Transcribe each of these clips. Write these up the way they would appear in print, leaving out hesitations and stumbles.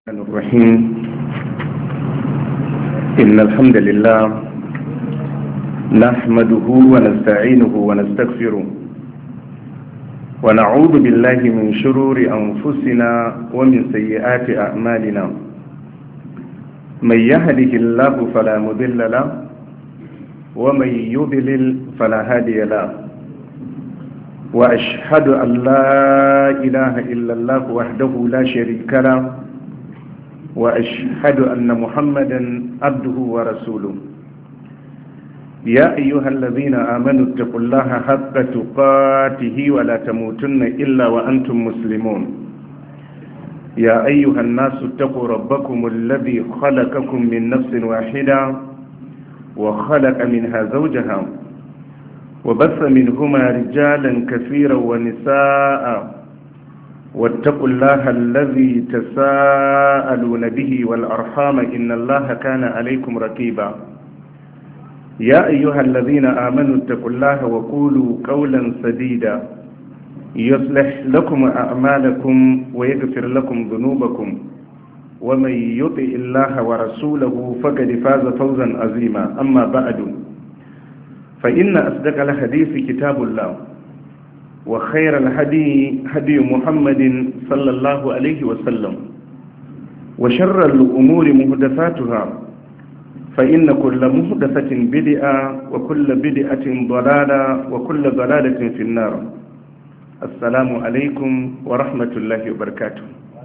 الرحمن الرحيم. إن الحمد لله نحمده ونستعينه ونستغفره ونعوذ بالله من شرور أنفسنا ومن سيئات أعمالنا. من يهده الله فلا مضل له ومن يضلل فلا هادي له. وأشهد أن لا إله إلا الله وحده لا شريك له وأشهد أن محمدا عبده ورسوله. يا أيها الذين آمنوا اتقوا الله حق تقاته ولا تموتن إلا وأنتم مسلمون. يا أيها الناس اتقوا ربكم الذي خلقكم من نفس واحدة وخلق منها زوجها وبث منهما رجالا كثيرا ونساء واتقوا الله الذي تساءلون به والأرحام إن الله كان عليكم رقيبا. يا أيها الذين آمنوا اتقوا الله وقولوا قولا سديدا يصلح لكم أعمالكم ويغفر لكم ذنوبكم ومن يطع الله ورسوله فقد فاز فوزا عظيما. أما بعد فإن أصدق الحديث كتاب الله وخير الهدي هدي محمد صلى الله عليه وسلم وشر الأمور محدثاتها فإن كل محدثة بدعة وكل بدعة ضلالة وكل ضلالة في النار. السلام عليكم ورحمة الله وبركاته.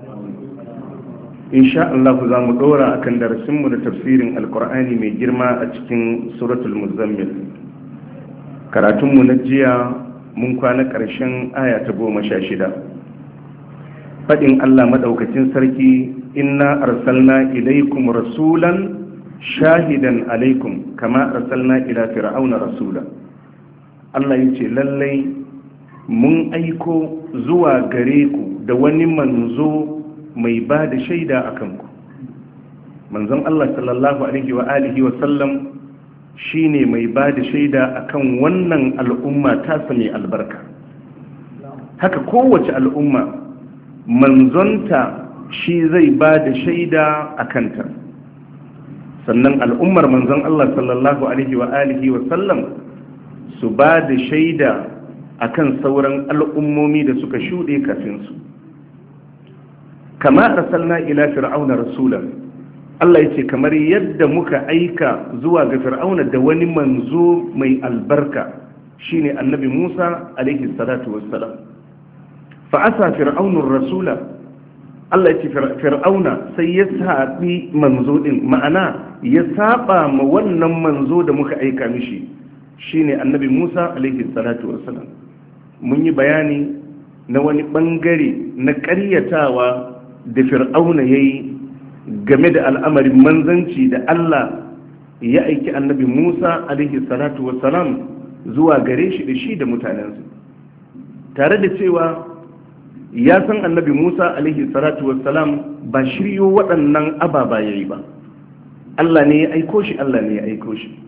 إن شاء الله زام دورا أكن درسمنا تفسير القرآن من جرما أتكين سورة المزمل. كراتم نجيا mun kwana ƙarshen aya ta 16 faɗin Allah maɗaukacin sarki inna arsalna ilaikum rasulan shahidan alaikum kama arsalna ila fir'auna rasula. Allah yace lallai mun aiko zuwa gare ku da wani manzo mai ba da shaida akan ku. Manzon Allah sallallahu alaihi wa alihi wa sallam shine mai ba da shaida akan wannan al'umma ta sami albarka. Haka kowace al'umma manzonta shi zai ba da shaida a kanta, sannan al'ummar manzon Allah sallallahu alaihi wa alihi wa sallam su ba da shaida akan sauran al'ummomi da suka shuɗe kafin su. Kama arsalna ila fir'auna rasulan, Allah ya ce kamar yadda muka aika zuwa ga fir'auna da wani manzo mai albarka shine annabi Musa alaihi salatu wassalam. Fa asa fir'aunur rasula, Allah ya ce fir'auna sai ya saɓi manzo din, ma'ana ya saba ma wannan manzo da muka aika mishi shine annabi Musa alaihi salatu wassalam. Mun yi bayani na wani bangare na ƙaryatawa da fir'auna yayi game da al'amarin manzanci da Allah ya aiki annabi Musa alaihi salatu wassalam zuwa gare shi da shi da mutanensu, tare da cewa ya san annabi Musa alaihi salatu wassalam ba shiryo waɗannan ababa yayi ba. Allah ne ya aiko shi, Allah ne ya aiko shi.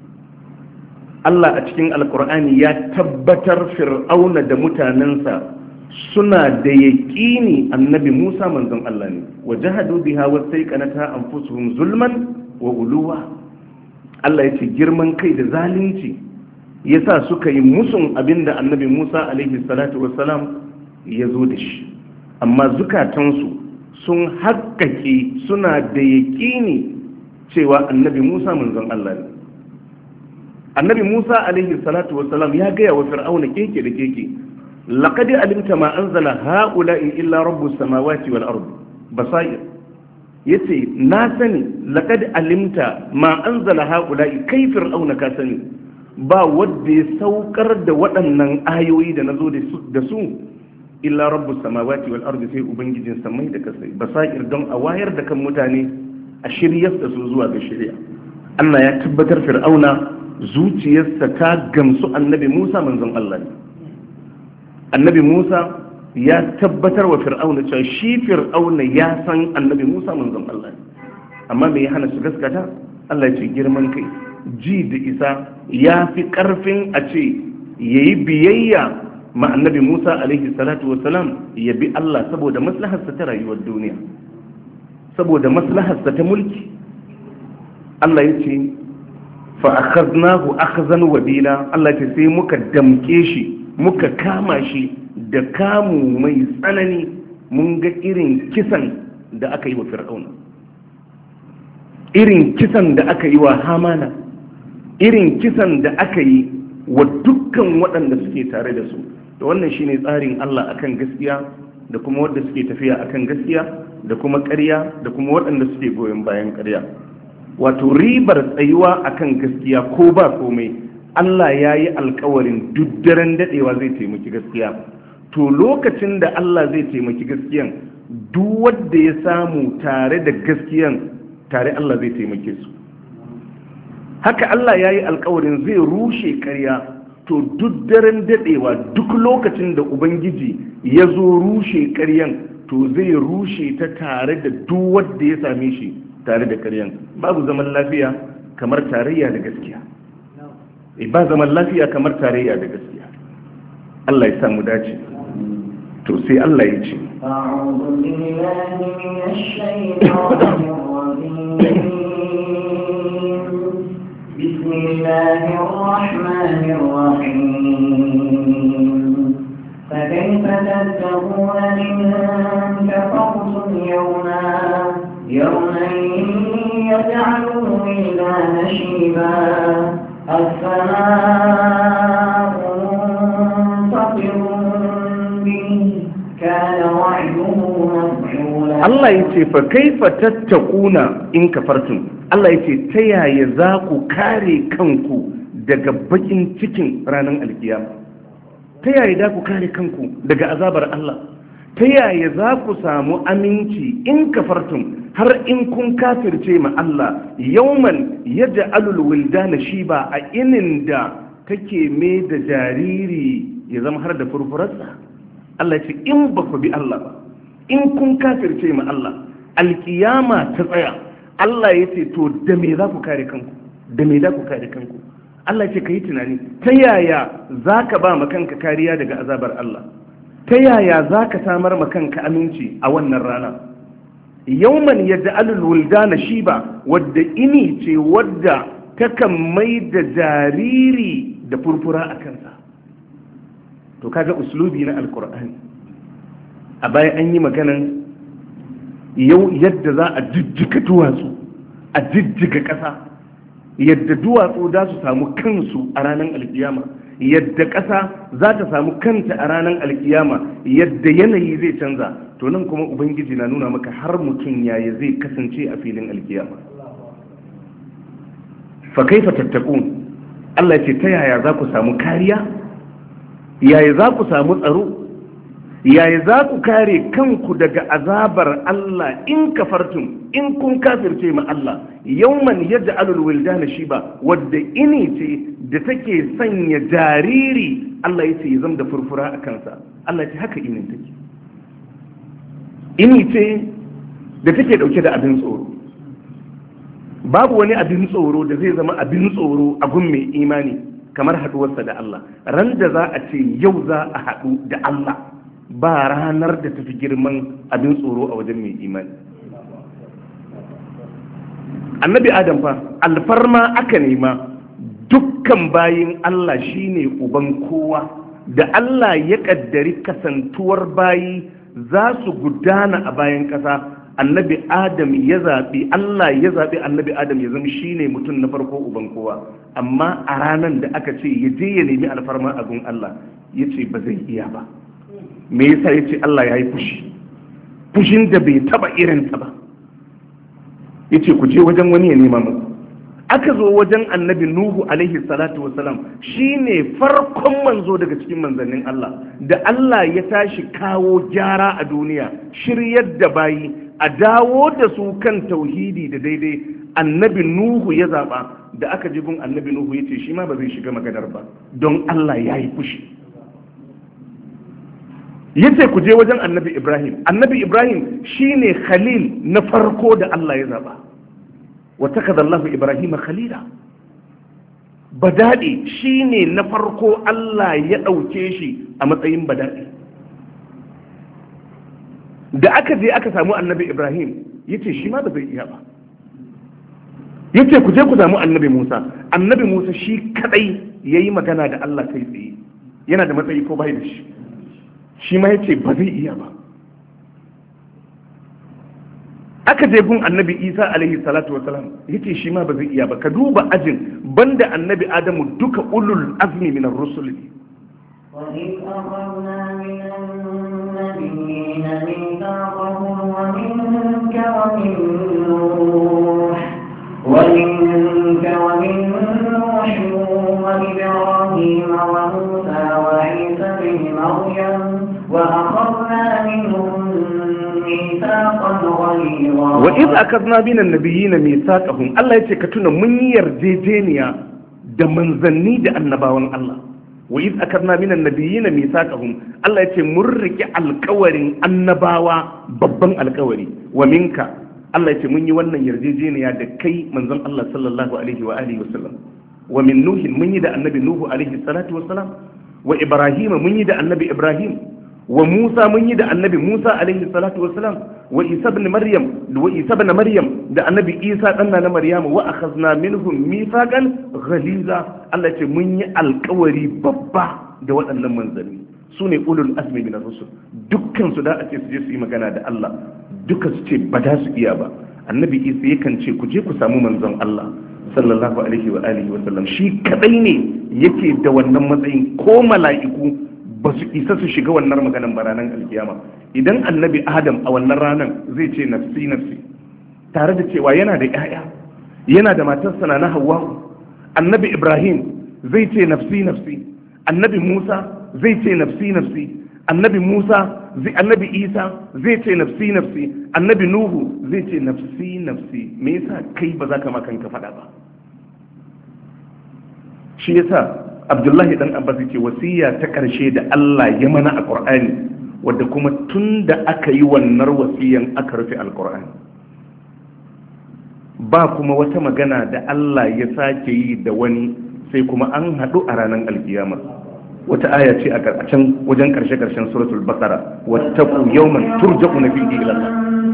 Allah a cikin alkur'ani ya tabbatar fir'auna da mutanensa suna da yaƙini annabi Musa manzon Allah ne. wa jahadu biha wastaiqanata anfusuhum zulman wa uluwa. Allah ya ce girman kai da zalunci yasa suka yi musun abinda annabi Musa alaihi salatu wassalam ya zo da shi, amma zukatansu sun haƙƙaƙe suna da yaƙini cewa annabi Musa manzon Allah ne. Annabi Musa alaihi salatu wassalam ya gaya wa fir'auna keke da keke, laqad alimta ma anzala haula'i illa rabbus samawati wal ard basair. yace na sani laqad alimta ma anzala haula'i, kai fir'auna ka sani ba wanda ya saukar da waɗannan ayoyi da nazo da su illa rabbus samawati wal ard, sai ubangijin samai da kasai, basair don a wayar da kan mutane a shiryar da su zuwa ga shari'a. Allah ya tabbatar fir'auna zuciyarsa ta gamsu annabi Musa manzon Allah ne. Annabi Musa ya tabbatar wa fir'auna cewa shi fir'auna ya san annabi Musa manzon Allah ne, amma me ya hana su gaskata? Allah ya ce girman kai, ji da isa ya fi karfin a ce yayi biyayya ma annabi Musa alaihi salatu wassalam ya bi Allah saboda maslaharsa ta rayuwar duniya. saboda maslaharsa ta mulki. Allah ya ce fa akhadnahu akhzan wabila, Allah ya ce sai muka damke shi muka kama shi da kamu mai tsanani. Mun ga irin kisan da aka yi wa fir'auna, irin kisan da aka yi wa hamana, irin kisan da aka yi wa dukkan waɗanda suke tare da su. Da wannan shine tsarin Allah akan gaskiya da kuma wanda suke tafiya akan gaskiya da kuma ƙarya da kuma waɗanda suke goyon bayan ƙarya. Wato ribar tsayuwa akan gaskiya ko ba komai, Allah ya yi alkawarin duk daren daɗewa zai taimaki gaskiya. To lokacin da Allah zai taimaki gaskiyan, duk wanda ya samu tare da gaskiyan, tare Allah zai taimake su. Haka Allah ya yi alkawarin zai rushe ƙarya. To duk daren daɗewa, duk lokacin da Ubangiji ya zo rushe ƙaryan, to zai rushe ta tare da duk wanda ya same shi tare da ƙaryan. Babu zaman lafiya kamar tarayya da gaskiya. Ba zaman lafiya kamar tarayya da gaskiya. Allah ya samu dace. To sai Allah ya ce بسم الله الرحمن الرحيم فكيف تتقون إن كفرتم يوما يجعل الولدان شيبا السماء منفطر به كان وعده مفعولا. الله يتي فكيف تتقون إن كفرتم. Allah ya ce ta yaya za ku kare kanku daga bakin cikin ranar alkiyama, ta yaya za ku kare kanku daga azabar Allah, ta yaya za ku samu aminci in kafartum har in kun kafirce ma Allah yauman yaj'alul wildana shiba, a inin da take mai da jariri ya zama har da furfurarsa. Allah ya ce in ba ku bi Allah ba, in kun kafirce ma Allah, alkiyama ta tsaya, Allah ya ce to da me za ku kare kanku, da me za ku kare kanku. Allah ya ce ka yi tunani ta yaya za ka ba makanka kariya daga azabar Allah, ta yaya za ka samar makanka aminci a wannan rana. Yauman yaj'alul wuldana shiba, wadda ini ce wadda takan mai da jariri da furfura a kansa. To kaga uslubi na alkur'ani. A baya an yi maganan yau yadda za a jijjiga duwatsu, a jijjiga ƙasa, yadda duwatsu za su samu kansu a ranar alkiyama, yadda ƙasa za ta samu kanta a ranar alkiyama, yadda yanayi zai canza. To nan kuma Ubangiji na nuna maka har mutum yaya zai kasance a filin alkiyama. Fa kaifa tattaqun, Allah ce ta yaya za ku samu kariya, yaya za ku samu tsaro, yaya za ku kare kanku daga azabar Allah in kafartum, in kun kafirce ma Allah. Yawman yaj'alul wildana shiba, wadda ini ce da take sanya jariri, Allah ya ce ya zama da furfura a kansa. Allah ya ce haka inin take. Ini ce da take dauke da abin tsoro. Babu wani abin tsoro da zai zama abin tsoro a gun mai imani kamar haduwarsa da Allah. Ran da za a ce yau za a haɗu da Allah, ba ranar da tafi girman abin tsoro a wajen mai imani. Annabi Adam fa alfarma aka nema, dukkan bayin Allah shine uban kowa, da Allah ya kaddari kasantuwar bayi za su gudana a bayan ƙasa. Annabi Adam ya zaɓi, Allah ya zaɓi annabi Adam ya zama shine mutum na farko uban kowa, amma a ranar da aka ce ya je ya nemi alfarma a gun Allah, ya ce ba zai iya ba. Me yasa ya ce Allah ya yi fushi, fushin da bai taba irinta ba. Ya ce ku je wajen wani ya nema muku. Aka zo wajen annabi Nuhu alaihi salatu wasalam, shi ne farkon manzo daga cikin manzannin Allah, da Allah ya tashi kawo gyara a duniya, shiryar da bayi, a dawo da su kan tauhidi da daidai. Annabi Nuhu ya zaba, da aka ji gun annabi Nuhu ya ce shi ma ba zai shiga maganar ba, don Allah ya yi fushi. Yace ku je wajen annabi Ibrahim. Annabi Ibrahim shine khalil na farko da Allah ya zaba. Wa takada Allah Ibrahim khalila. Badadi shine na farko Allah ya dauke shi a matsayin badadi. Da aka je aka samu annabi Ibrahim, yace shi ma ba zai iya ba. Yace ku je ku samu annabi Musa shi kadai yayi magana da Allah kai tsaye, yana da matsayi ko bai da shi ma yace ba zai iya ba. Aka je gun annabi Isa alaihi salatu wasalam, yace shi ma ba zai iya ba. Ka duba ajin, banda annabi Adamu duka ulul azmi minar rusul. وَإِذْ أَخَذْنَا مِنَ النَّبِيِّينَ مِيثَاقَهُمْ وَمِنكَ وَمِن نُوحٍ وَإِبْرَاهِيمَ وَمُوسَى وَعِيسَى ابْنِ مَرْيَمَ وَأَخَذْنَا مِنْهُم مِيثَاقًا غَلِيظًا. وَإِذْ أَخَذْنَا مِنَ النَّبِيِّينَ مِيثَاقَهُمْ Allah yace ka tuna mun yarjejeniya da manzanni da annabawan Allah. Wa iz akarna minan nabiyina mithaqahum Allah yace mun riki alƙawarin annabawa, babban alƙawari. Wa minka Allah yace mun yi wannan yarjejeniya da kai manzon Allah sallallahu alaihi wa alihi wasallam. Wa min nuhin mun yi da annabi nuhu alaihi salatu wassalam. Wa ibrahim mun yi da annabi ibrahim. Wa musa mun yi da annabi musa alaihi salatu wassalam. Wa isa ibn maryam da annabi isa dan na maryam. Wa akhadna minhum mithaqan ghaliza Allah ce mun yi alkawari babba da waɗannan manzanni, su ne ulul azmi min ar-rusul. Dukkan su da a ce su je su yi magana da Allah, duka su ce ba za su iya ba. Annabi isa yakan ce ku je ku samu manzon Allah sallallahu alaihi wa alihi wa sallam, shi kadai ne yake da wannan matsayin, ko mala'iku ba su isa su shiga wannan maganan ba ranar alkiyama. Idan annabi adam a wannan ranar zai ce nafsi nafsi, tare da cewa yana da 'ya'ya, yana da matarsa na Hawwa. Annabi ibrahim zai ce nafsi nafsi, annabi musa zai ce nafsi nafsi, annabi isa zai ce nafsi nafsi, annabi nuhu zai ce nafsi nafsi. Me yasa kai ba za ka ma kanka faɗa ba? Shi yasa Abdullahi dan Abbas yake wasiya ta ƙarshe da Allah ya mana a Qur'ani, wadda kuma tun da aka yi wannan wasiyan aka rufe alqur'ani, ba kuma wata magana da Allah ya sake yi da wani sai kuma an haɗu a ranar alkiyama. Wata aya ce a can wajen ƙarshe-ƙarshen suratul Baqara, wattaqu yawman turja'una fihi ila Allah.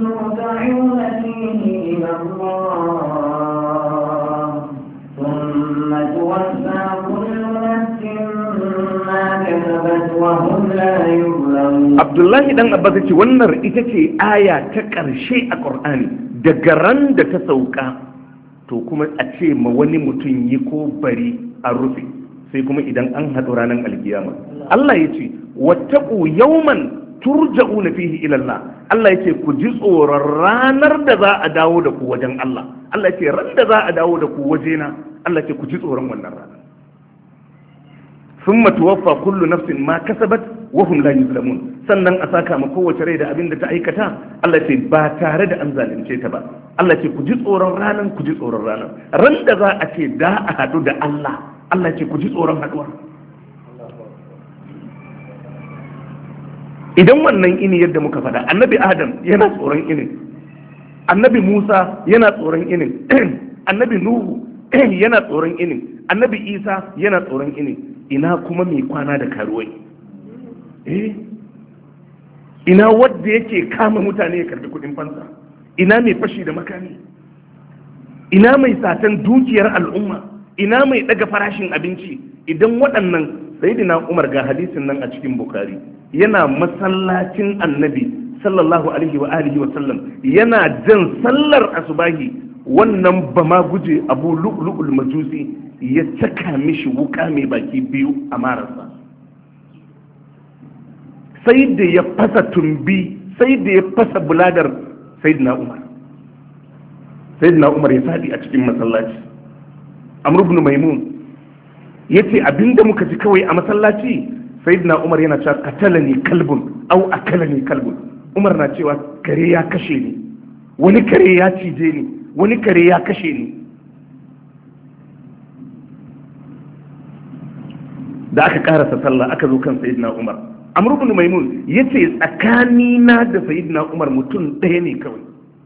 Abdullahi dan Abbas ce wannan ita ce aya ta ƙarshe a Qur'ani, daga ran da ta sauka to kuma a ce ma wani mutum yi ko bari a rufe, sai kuma idan an haɗu ranar alkiyama. Allah ya ce wattaqu yawman turja'una fihi ila Allah. Allah ya ce ku ji tsoron ranar da za a dawo da ku wajen Allah. Allah ya ce ran da za a dawo da ku wajena, Allah ya ce ku ji tsoron wannan rana. Thumma tuwaffa kullu nafsin ma kasabat wa hum la yuzlamun. Sannan a saka ma kowace rai da abin da ta aikata, Allah ce ba tare da an zalunce ta ba. Allah ce ku ji tsoron ranar, ku ji tsoron ranar. Ran da za a ce da a haɗu da Allah, Allah ce ku ji tsoron haɗuwa. Idan wannan ini yadda muka faɗa, annabi Adam yana tsoron inin, annabi Musa yana tsoron inin, annabi Nuhu yana tsoron inin, annabi Isa yana tsoron inin. Ina kuma mai kwana da karuwai, ina wadda yake kama mutane ya karbi kudin fansa, ina mai fashi da makami, ina mai satan dukiyar al'umma, ina mai daga farashin abinci. Idan waɗannan, sayyidina Umar ga hadisin nan a cikin Bukhari, yana masallacin annabi sallallahu alaihi wa alihi wa sallam, yana jan sallar asubahi, wannan ba ma guje Abu Lu'lu'ul Majusi ya caka mishi wuka mai baki biyu a marasa, sai da ya fasa tumbi, sai da ya fasa buladar sayyidina Umar. Sayyidina Umar ya fadi a cikin masallaci. Amr ibn Maimun yace abinda muka ji kawai a masallaci, sayyidina Umar yana cewa qatalani kalbun aw akalani kalbun. Umar na cewa kare ya kashe ni, wani kare ya cije ni, wani kare ya kashe ni. Da aka karasa sallah aka zo kan sayyidina Umar, Amr ibn Maimun yace tsakanina da sayyidina Umar mutum ɗaya ne kawai.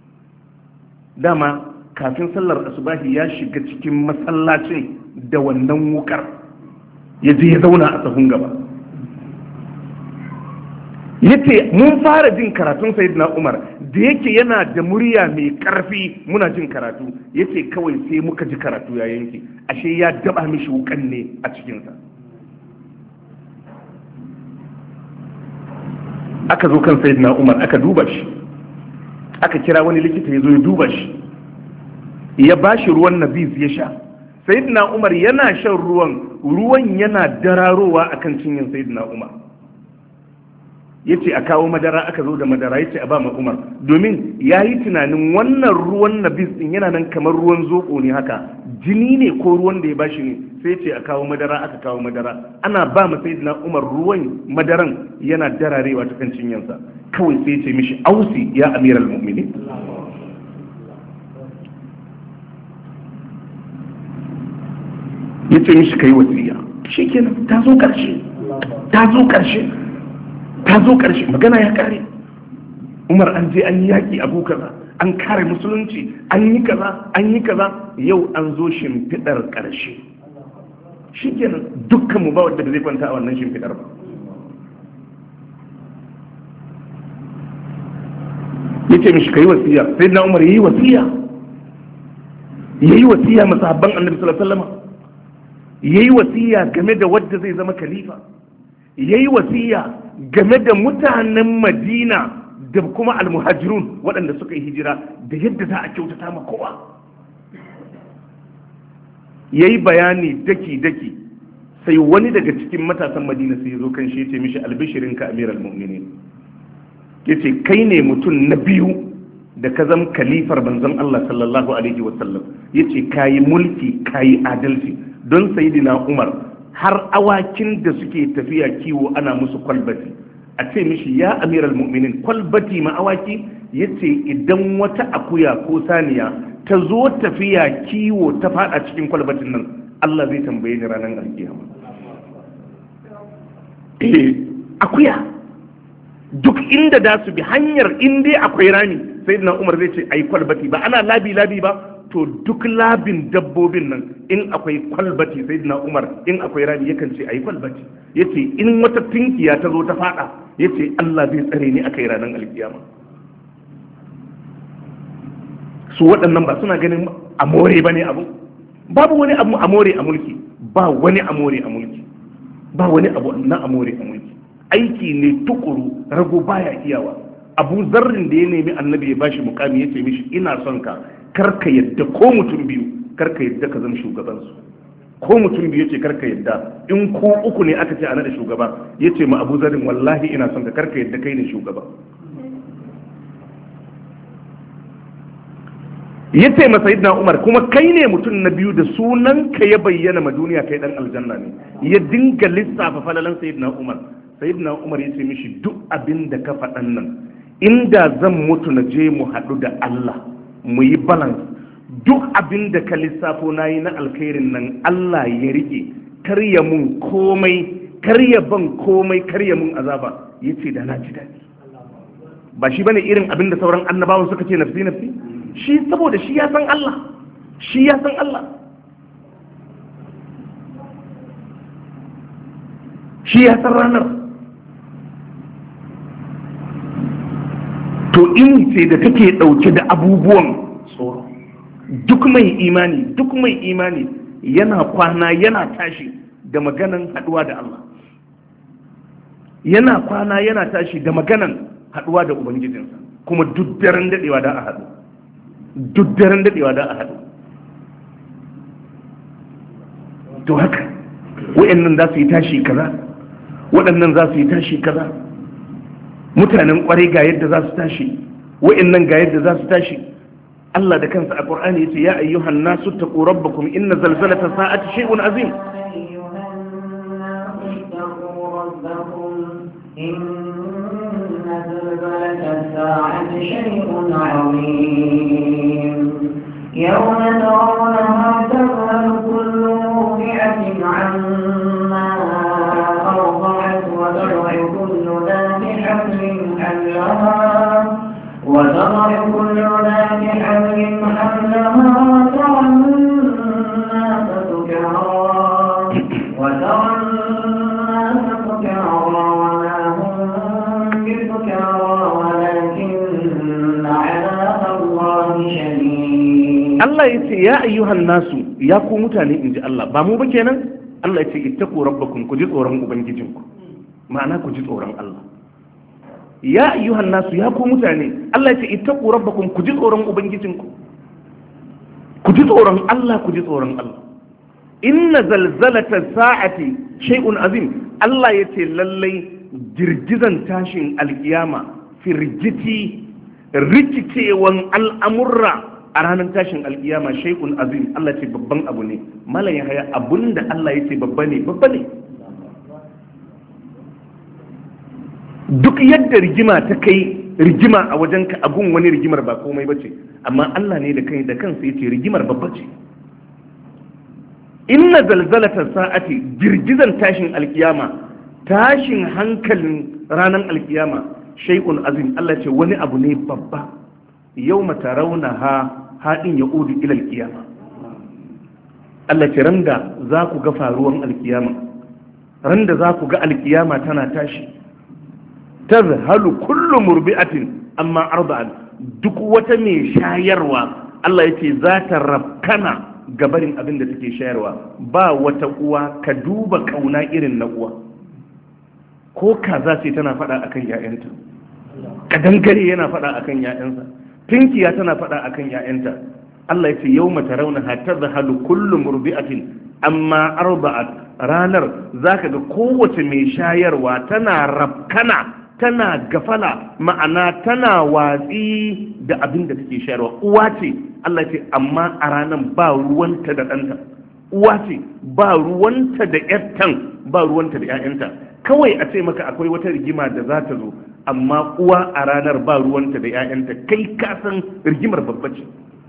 Dama kafin sallar asubahi ya shiga cikin masallacin da wannan wukar, ya je ya zauna a sahun gaba, yace mun fara jin karatun sayyidina Umar da yake yana da murya mai karfi muna jin karatu, yace kawai sai muka ji karatu ya yanke, ashe ya daba mishi wukan ne a cikinsa. Aka zo kan sayyidina Umar aka duba shi, aka kira wani likita ya zo ya duba shi, ya bashi ruwan nabiz ya sha. Sayyidina Umar yana shan ruwan yana dararowa akan cinyin sayyidina Umar. Yace a kawo madara, aka zo da madara, yace a ba ma Umar, domin yayi tunanin wannan ruwan nabiz din yana nan kamar ruwan zoko ne haka, jini ne ko ruwan da ya bashi ne, sai yace a kawo madara, aka kawo madara, ana ba ma sayyidina Umar ruwan madaran yana dararewa ta kan cinyansa, kawai sai yace mishi ausi ya amiral mu'minin. Yace mishi kai wasiya, shikenan ta zo karshe magana ya kare. Umar an je an yi yaki abu kaza, an kare musulunci, an yi kaza, yau an zo shimfidar karshe. Shikenan dukkan mu ba wanda zai kwanta a wannan shimfidar ba. Yace mishi kai wasiya, sai na Umar yayi wasiya masahabban Annabi sallallahu alaihi wasallam, yayi wasiya game da wanda zai zama khalifa, yayi wasiya game da mutanen Madina da kuma almuhajirun waɗanda suka yi hijira da yadda za a kyautata ma kowa. Yayi bayani daki sai wani daga cikin matasan Madina sai ya zo kan shi, yace mishi albishirinka amiral mu'minin, yace kai ne mutum na biyu da ka zama kalifar manzon Allah sallallahu alaihi wasallam, yace kayi mulki kayi adalci. Don sayyidina Umar har awakin da suke tafiya kiwo ana musu kwalbati, a ce mishi ya amiral mu'minin kwalbati ma awaki, yace idan wata akuya ko saniya ta zo tafiya kiwo ta fada cikin kwalbatin nan, Allah zai tambaye ni ranar alkiyama. Akuya duk inda da su bi hanyar inda akwai rami, sayyidina Umar zai ce ai kwalbati, ba ana labi ba, to duk labin dabbobin nan in akwai kwalbati, sayyidina Umar in akwai rami yakan ce ayi kwalbati. Yace in wata tinkiya ta zo ta fada, yace Allah zai tsare ni akai ranar alkiyama. Su waɗannan ba suna ganin amore bane abu? Babu wani abu amore a mulki, ba wani amore a mulki, ba wani abu na amore a mulki. Aiki ne tukuru, rago baya iyawa. Abu Zarrin da ya nemi Annabi ya bashi mukami, yace mishi ina son ka, karka yadda ko mutum biyu, karka yadda ka zama shugabansu, ko mutum biyu yace karka yadda, in ko uku ne aka ce ana da shugaba, yace ma Abu Zarrin wallahi ina son ka, karka yadda kai ne shugaba. Yace ma Sayyidina Umar kuma kai ne mutum na biyu da sunan ka ya bayyana ma duniya kai dan aljanna ne. Ya dinga lissafa falalan Sayyidina Umar. Sayyidina Umar yace mishi duk abin da ka faɗan nan, inda zan mutu na je mu haɗu da Allah mu yi balance, duk abin da ka lissafo na yi na alkhairin nan Allah ya rike, karya mun komai, karya ban komai, karya mun azaba, yace da na ji daɗi. Ba shi bane irin abin da sauran annabawan suka ce nafsi nafsi? Shi saboda shi ya san Allah, shi ya san Allah, shi ya san ranar. To in ce da take ɗauke da abubuwan tsoro. Duk mai imani yana kwana yana tashi da maganan haɗuwa da Allah, yana kwana yana tashi da maganan haɗuwa da Ubangijinsa, kuma duk daren daɗewa da a haɗu, duk daren daɗewa da a haɗu. To haka waɗannan za su yi tashi kaza, waɗannan za su yi tashi kaza, mutanen ƙwarai ga yadda za su tashi, waɗannan ga yadda za su tashi. Allah da kansa a Qur'ani yace ya ayyuhan nasu taqu rabbakum inna zalzalata sa'ati shay'un azim. يوم ترونها تذهل كل مرضعة عما أرضعت وتضع كل ذات حمل حملها وترى الناس سكارى وما هم Allah ya ce ya ayyuhan nasu ya ku mutane in ji Allah ba mu ba kenan Allah ya ce ittaqu rabbakum ku ji tsoron ubangijinku ma'ana ku ji tsoron Allah ya ayyuhan nasu ya ku mutane Allah ya ce ittaqu rabbakum ku ji tsoron ubangijinku ku ji tsoron Allah ku ji tsoron Allah inna zalzalata sa'ati shay'un azim Allah ya ce lallai girgizan tashin alkiyama firgiti rikicewan al'amurra a ranar tashin alkiyama shay'un azim Allah ce babban abu ne malam ya haya abunda Allah ya ce babba ne duk yadda rigima ta kai rigima a wajenka abun wani rigimar ba komai bace amma Allah ne da kansa yace rigimar babba ce inna zalzalata sa'ati girgizan tashin alkiyama tashin hankalin ranar alkiyama shay'un azim Allah ce wani abu ne babba yawma tarawnaha hadin yaudu ila alkiyama Allah ce randa za ku ga faruwan alkiyama randa za ku ga alkiyama tana tashi tazhalu kullu murbi'atin amma arda'at duk wata mai shayarwa Allah yace za ta rabkana gabarin abin da take shayarwa ba wata uwa ka duba kauna irin na uwa ko kaza ce tana fada akan ƴaƴanta kadangare yana fada akan ƴaƴansa tinkiya tana fada akan ƴaƴanta Allah yace yawma tarawnaha tadhhalu kullu murbi'atin amma arda'at ranar zaka ga kowace mai shayarwa tana rabkana tana gafala ma'ana tana watsi da abin da take shayarwa uwa ce Allah ce amma a ranar ba ruwanta da ɗanta uwa ce ba ruwanta da ƴattan ba ruwanta da ƴaƴanta kawai a ce maka akwai wata rigima da za ta zo amma uwa a ranar ba ruwanta da ƴaƴanta kai ka san rigimar babba ce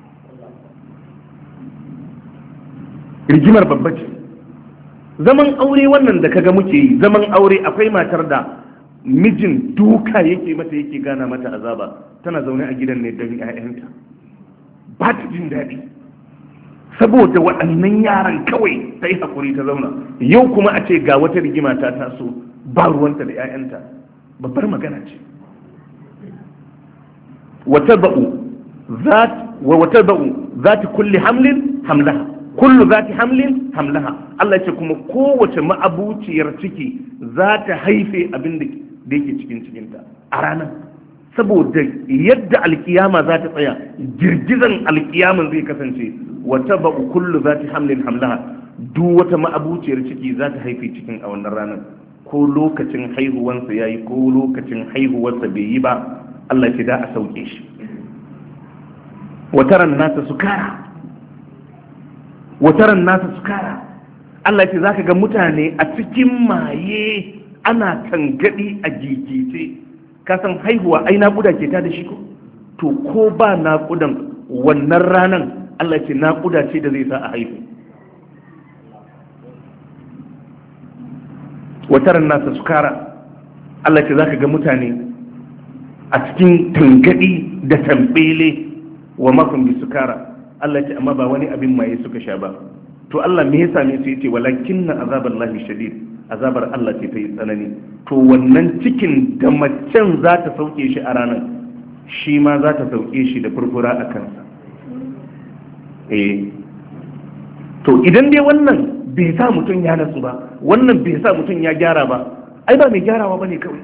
rigimar babba ce zaman aure wannan da kaga muke yi zaman aure akwai matar da mijin duka yake mata yake gana mata azaba tana zaune a gidan ne don 'ya'yanta ba ta jin daɗi saboda waɗannan yaran kawai ta yi haƙuri ta zauna yau kuma a ce ga wata rigima ta taso ba ruwanta da 'ya'yanta babbar magana ce wata ba'u za ta kulli hamlin hamlaha kullu za ta hamlin hamlaha Allah ce kuma kowace ma'abuciyar ciki za ta haife abin da yake cikin cikinta a ranar saboda yadda alkiyama za ta tsaya girgizan alkiyaman zai kasance wata ba'u kullu za ta hamlin hamlaha duk wata ma'abuciyar ciki za ta haife cikin a wannan ranar ko lokacin haihuwansa ya yi ko lokacin haihuwarsa bai yi ba Allah ce da a sauke shi wataran nasa sukara Allah ce za ka ga mutane a cikin maye ana tangadi a gigice kasan haihuwa ai naƙuda ke ta da shi ko to ko ba naƙudan wannan ranan Allah ce naƙuda ce da zai sa a haihu wataran nasa sukara Allah ce za ka ga mutane a cikin tangadi da tambele wa makon bi sukara Allah ce amma ba wani abin maye suka sha ba to Allah me yasa ne sai yace walakinna azaballahi shadid azabar Allah ce ta yi tsanani to wannan cikin da macen za ta sauke shi a ranar shi ma za ta sauke shi da furfura a kansa to idan dai wannan bai sa mutum ya nasu ba wannan bai sa mutum ya gyara ba ai ba mai gyarawa bane kawai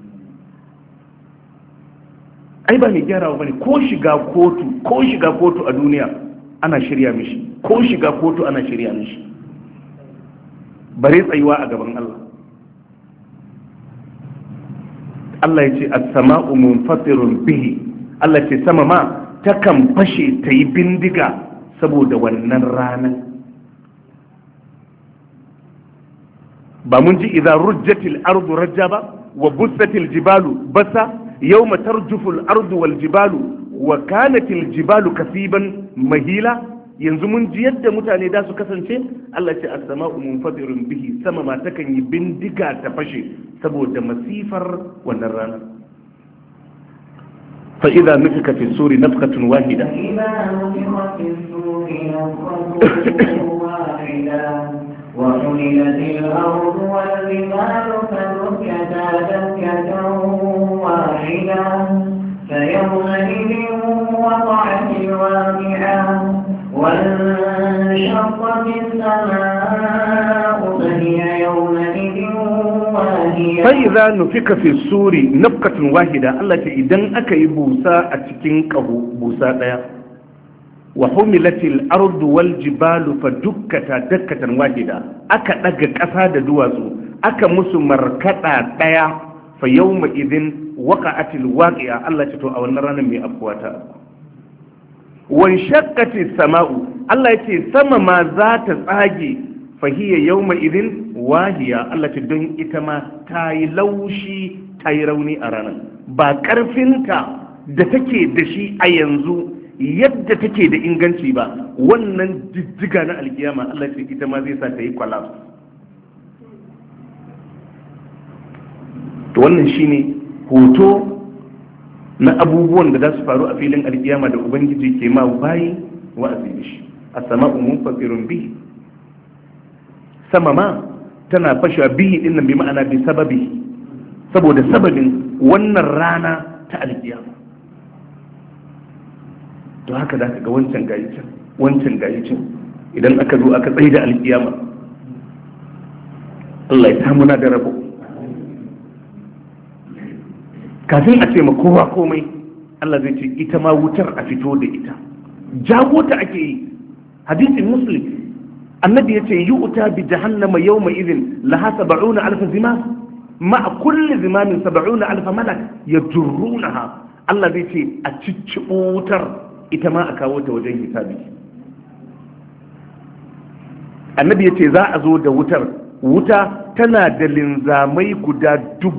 ai ba mai gyarawa bane ko shiga kotu a duniya ana shirya mishi ko shiga kotu ana shirya mishi bare tsayuwa a gaban Allah Allah ya ce as-sama'u munfatirun bihi Allah ce sama ma takan fashe ta yi bindiga saboda wannan ranar ba mun ji idza rujjatil ardu rajja ba wa bussatil jibalu basa yawma tarjufu al-ardu wal jibalu wa kanatil jibalu kasiban mahila yanzu mun ji yadda mutane da su kasance Allah ce as-sama'u munfatirun bihi sama ma takan yi bindiga ta fashe saboda masifar wannan rana fa idza nufika fi suri nafkatun wahida وحملت الأرض والجبال فدكتا دكة واحدة فيومئذ وقعت الواقعة وانشقت السماء فهي يومئذ واهية. فإذا نفك في السور نفقة واحدة التي إذن أكي بوسا أتكينكه بوسا ديا وحملت الأرض والجبال فدكتا دكة واحدة أكا دقى كساد دوازو أكا مسمركتا ديا فيومئذ وقعت الواقعة التي تؤونرنا من أفواتا وانشقت السماء الله يتي سما ما ذات تساجي فهي يومئذ واهية التي دون إتما تاي لوشي تاي روني أرانا با كرفنتا da take da shi a yanzu yadda take da inganci ba wannan jijjiga na alkiyama Allah ce ita ma zai sa ta yi collapse. To wannan shine hoto na abubuwan da za su faru a filin alkiyama da ubangiji ke ma bayi wa'azi da shi. As-sama'u munfatirun bihi, sama ma tana fashewa bihi din nan bi ma'ana bi sababi, saboda sababin wannan rana ta alkiyama. To haka za ka ga wancan gayicin wancan gayicin idan aka zo aka tsaye da alkiyama. Allah ya tamuna da rabo. Kafin a ce ma kowa komai Allah zai ce ita ma wutar a fito da ita, jago ta ake yi. Hadisin Muslim annabi ya ce yu'ta bi jahannama yawma idhin laha 70,000 zimam ma'a kulli zimamin 70,000 malak yajrunaha. Allah zai ce a cicciɓo wutar ita ma a kawo ta wajen hisabi. Annabi ya ce za a zo da wuta tana da linzamai guda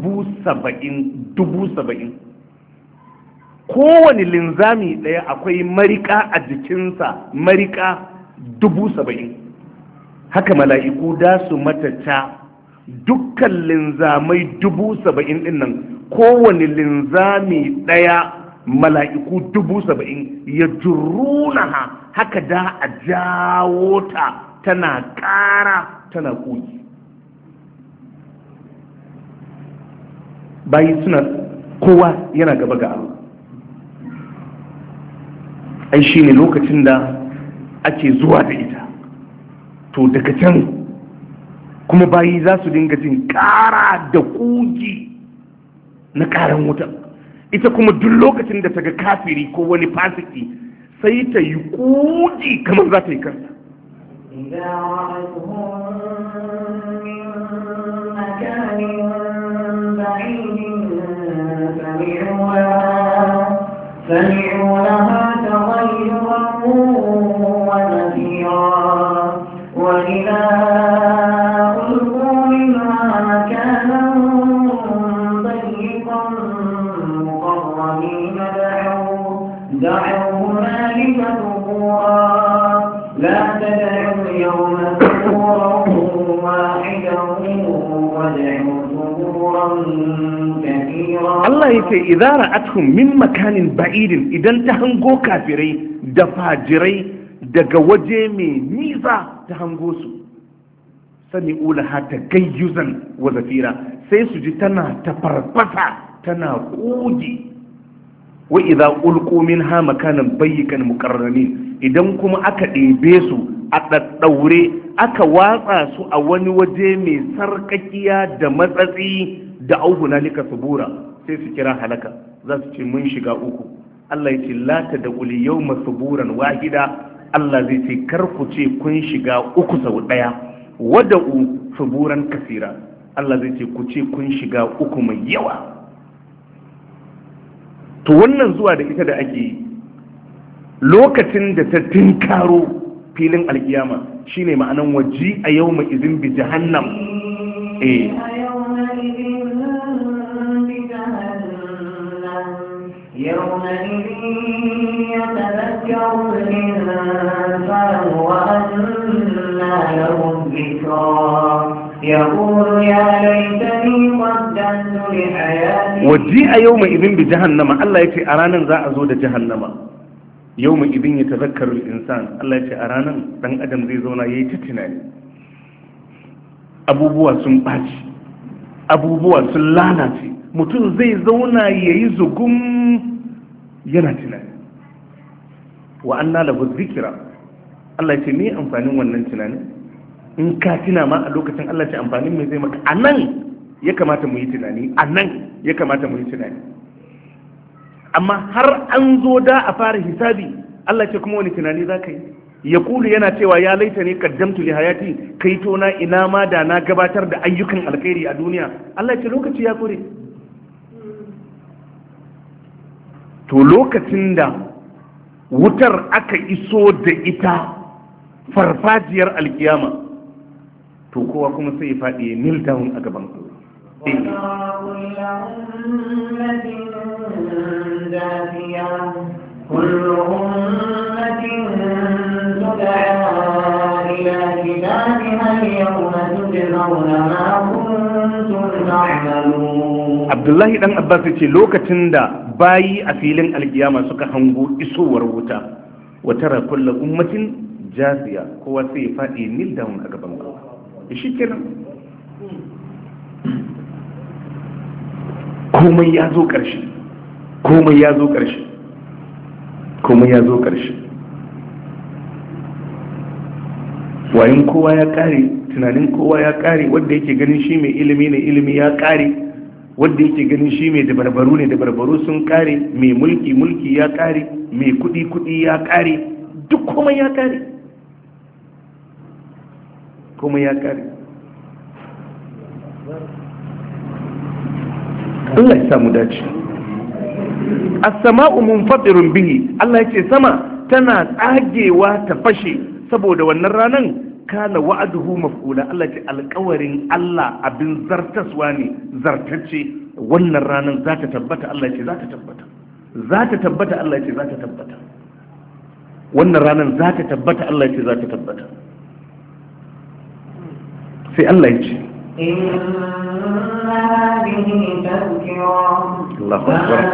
70,000. Kowane linzami ɗaya akwai marika a jikinsa, marika 70,000. Haka mala'iku da su matata dukkan linzamai 70,000 ɗin nan, kowane linzami ɗaya mala'iku 70,000 ya jurunaha, haka da a jawo ta tana ƙara tana koyi. Bayi suna kowa yana gaba ga Allah. Ai shi ne lokacin da ake zuwa da ita, to daga can kuma bayi za su dinga jin ƙara da ƙugi na ƙaran wuta. Ita kuma duk lokacin da ta ga kafiri ko wani fasiki sai ta yi ƙugi kamar za ta yi kansa. سمعوا لها تغيرا وزفيرا وإذا ألقوا منها مكانا ضيقا مقرنين دعوا هنالك ثبورا لا تدعوا اليوم ثبورا واحدا وادعوا ثبورا كثيرا. Allah ya ce idza ra'atuhum min makanin ba'idin, idan ta hango kafirai da fajirai daga waje mai nisa ta hango su, sami'u laha tagayyuzan wa zafira, sai su ji tana ta farfasa tana kogi. Wa idza ulqu minha makanan bayyikan muqarranin, idan kuma aka ɗebe su a ɗaɗɗaure aka watsa su a wani waje mai sarƙaƙiya da matsatsi da auhunalika subura, sai su kira halaka, za su ce mun shiga uku. Allah ya ce la ta da uli yau masuburan wahida, Allah zai ce kar ku ce kun shiga uku sau ɗaya, wada'u suburan kasira, Allah zai ce ku ce kun shiga uku mai yawa. To wannan zuwa da ita da ake yi lokacin da ta tinkaro filin alkiyama shine ma'anan waji a yau mai izin bi jahannam. يومئذ يتذكر الإنسان وأنى له الذكرى يقول يا ليتني قدمت لحياتي. وجيء يومئذ بجهنم، الله يتي أرانا ذا أزود جهنم. يومئذ يتذكر الإنسان، الله يتي أرانا دان أدم زي زونا يتتناني abubuwa sun ɓaci, abubuwa sun lalace, mutum zai zauna ya yi zugun yana tunani. Wa anna lahu dhikra, Allah ya ce me amfanin wannan tunanin? In ka tuna ma a lokacin Allah ce amfanin me zai maka? Anan ya kamata mu yi tunani, anan ya kamata mu yi tunani. Amma har an zo da a fara hisabi, Allah ce kuma wani tunani za ka yi? Ya kulu yana cewa ya laita ne kaddamtu li hayati, kai tona ina ma da na gabatar da ayyukan alkhairi a duniya. Allah ce lokaci ya kure. To lokacin da wutar aka iso da ita farfajiyar alkiyama, to kowa kuma sai ya faɗi kneel down a gaban كل أمة تدعى إلى كتابها اليوم تجزون ما كنتم تعملون. عبد الله بن عباس يقول لوكacin da bayi a filin alkiyama suka hango isowar wuta wa tara kullu ummatin jaziya, kowa sai ya faɗi kneel down a gaban Allah. Shi kenan komai ya zo ƙarshe, komai ya zo ƙarshe, komai ya zo ƙarshe. Wayin kowa ya ƙare, tunanin kowa ya ƙare, wanda yake ganin shi mai ilimi ne ilimi ya ƙare, wanda yake ganin shi mai dabarbaru ne dabarbaru sun ƙare, mai mulki mulki ya ƙare, mai kuɗi kuɗi ya ƙare, duk komai ya ƙare, komai ya ƙare. Allah ya samu dace. As-sama'u munfatirun bihi, Allah yace sama tana tsagewa ta fashe saboda wannan ranan. Kana wa'aduhu maf'ula, Allah ce alƙawarin Allah abin zartaswa ne, zartacce. Wannan ranan za ta tabbata, Allah ce za ta tabbata, za ta tabbata, Allah ce za ta tabbata. Wannan ranan za ta tabbata, Allah ce za ta tabbata. Sai Allah ya ce إن هذه تذكرة فمن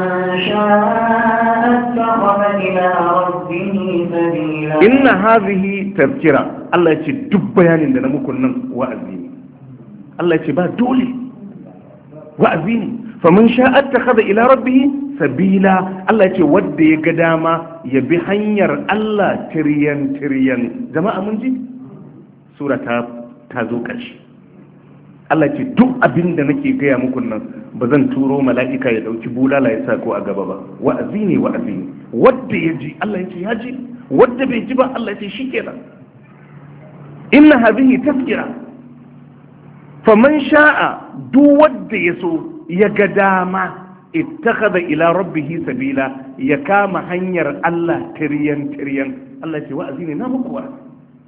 شاء اتخذ إلى ربه سبيلا. إن هذه تذكرة، الله يقول دب بيان لنا مكنن وأذيني، الله يقول با دولي وأذيني. فمن شاء اتخذ إلى ربه سبيلا، الله يقول ودي قداما يبحنير الله تريان تريان. جماعة منجي سورة تازوكش. Allah ce duk abin da nake gaya muku nan ba zan turo mala'ika ya dauki bulala ya sa ko a gaba ba. Wa'azi ne, wa'azi ne. Wadda ya ji Allah ya ce ya ji, wadda bai ji ba Allah ya ce shi kenan. Inna hadhihi tazkira faman sha'a, duk wadda ya so ya ga dama ittakhadha ila rabbih sabila, ya kama hanyar Allah tiryan tiryan. Allah ya ce wa'azi ne na muku wa'azi.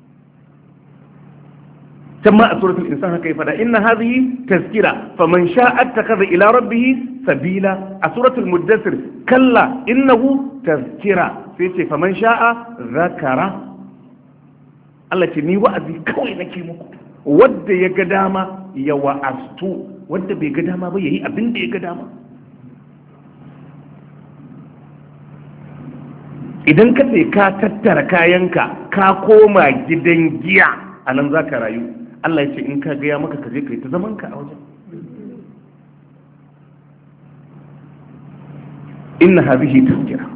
ثم سورة الإنسان كيف دا إن هذه تذكرة فمن شاء اتخذ إلى ربه سبيلا. سورة المدثر كلا إنه تذكرة فيتي فمن شاء ذكر. الله تني وأذي كوي نكي مكو ود يقداما يوأستو ود بيقداما بيهي أبن بيقداما. idan ka ce ka tattara kayanka ka koma gidan giya a nan za ka rayu. Allah ya ce in ka gaya maka ka je ka yi ta zaman ka a wajen. Inna hadhihi tazkira,